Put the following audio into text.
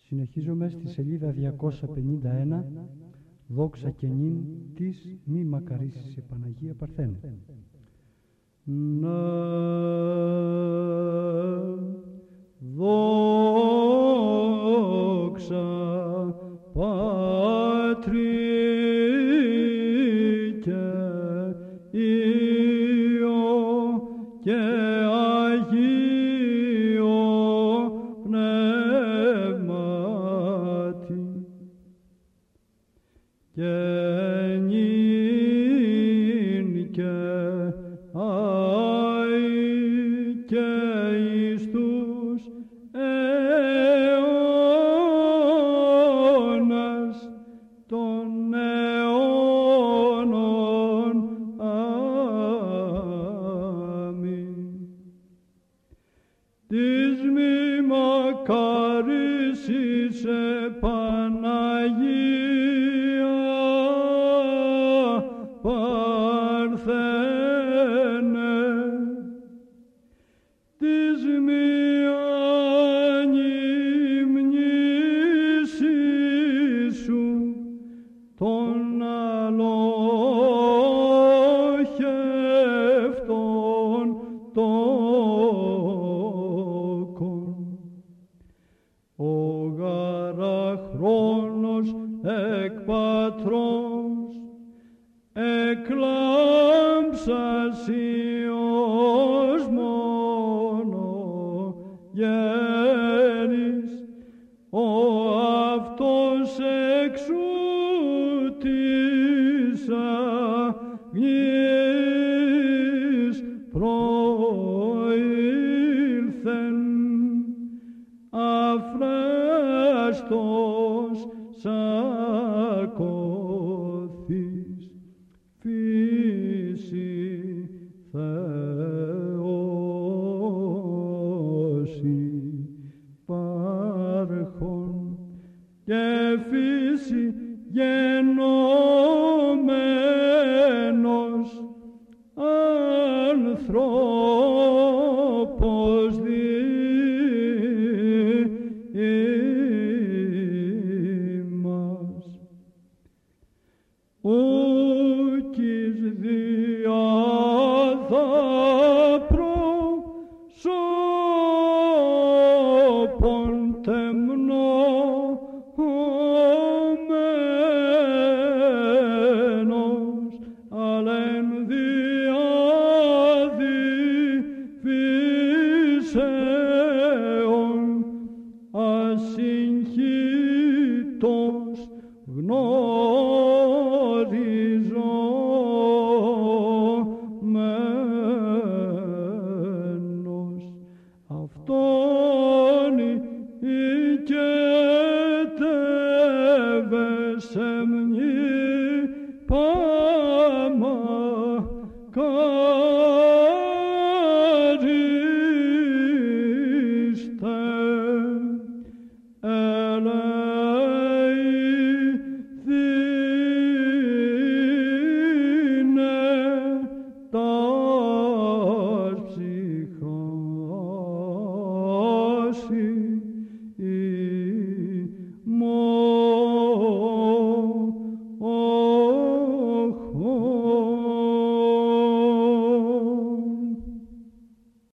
Συνεχίζομαι στη σελίδα 251, δόξα και νυν της μη μακαρίσισε Παναγία Παρθένε. Να δόξα Πατρί και Υιό και Αγίο Πνεύματι και νυν και αεί και εις τους αιώνας των αιώνων. Αμήν. Της μη μακαρίσισε Παναγία Παρθένε, της μη ανυμνήσης σου των αλόχευτων τόκων. Ο γαραχρόνος εκ πατρός εκλάμψας Υιός μόνο γέρης, ο αυτός εξού της αγνής προήλθεν, αφράστος σακώθης φύση Θεός υπάρχων και φύση γενόμενος άνθρωπος μας. Ούκης διάδα προσώπων τεμνωμένος, αλεν διάδι φύσεων ασυγχύτως γνωριζόμενος. Αυτό